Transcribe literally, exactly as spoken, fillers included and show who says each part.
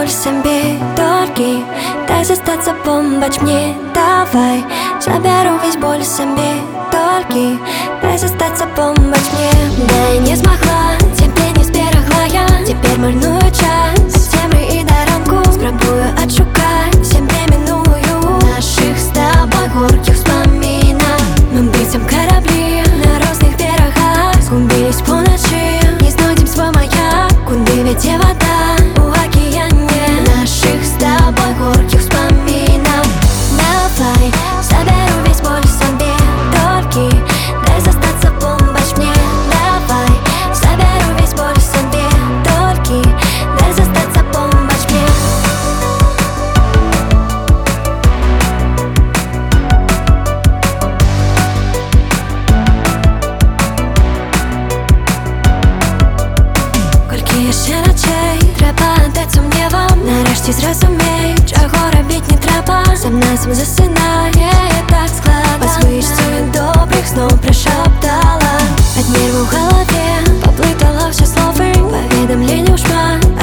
Speaker 1: боль себе тільки дай застаться, помочь мне, давай. Заберу весь боль себе тільки дай застаться, помочь мне. Да, я не смогла, тебе не зберегла я. Теперь марную час от темры и до ранку. Спробую отшукать себе минулую наших с тобой горьких вспоминах. Мы бьем корабли на разных берегах, сгубились в полночи, не знаем свой маяк. Куда ведет вода у океане наших с тобой горьких вспоминах. Давай, заберу весь боль себе тільки дай застаться, помочь мне. Давай, заберу весь боль себе тільки дай застаться, помочь мне. Колькі ще ночей треба дать сумнівам, нарешті зрозумій, чого робить не треба. Сам на сам засинає, так складно. По звичці добрих снов прошептала. От нерву в голове поплытало все словы, поведомление ушма